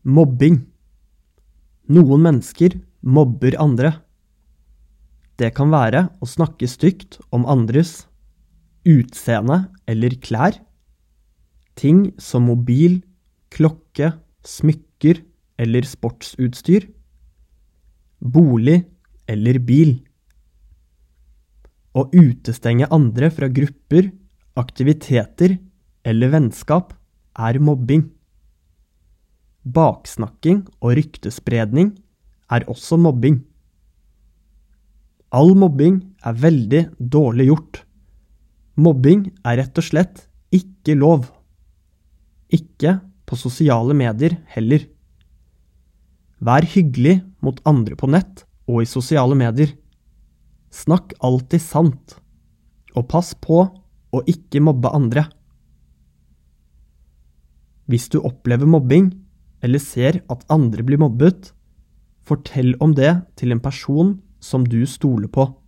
Mobbing. Noen mennesker mobber andre. Det kan være å snakke stygt om andres utseende eller klær, ting som mobil, klokke, smykker eller sportsutstyr, bolig eller bil. Å utestenge andre fra grupper, aktiviteter eller vennskap er mobbing. Baksnakking og ryktespredning er også mobbing. All mobbing er veldig dårlig gjort. Mobbing er rett og slett ikke lov. Ikke på sosiale medier heller. Vær hyggelig mot andre på nett og i sosiale medier. Snakk alltid sant, og pass på å ikke mobbe andre. Hvis du opplever mobbing, eller ser at andre blir mobbet, fortell om det til en person som du stoler på.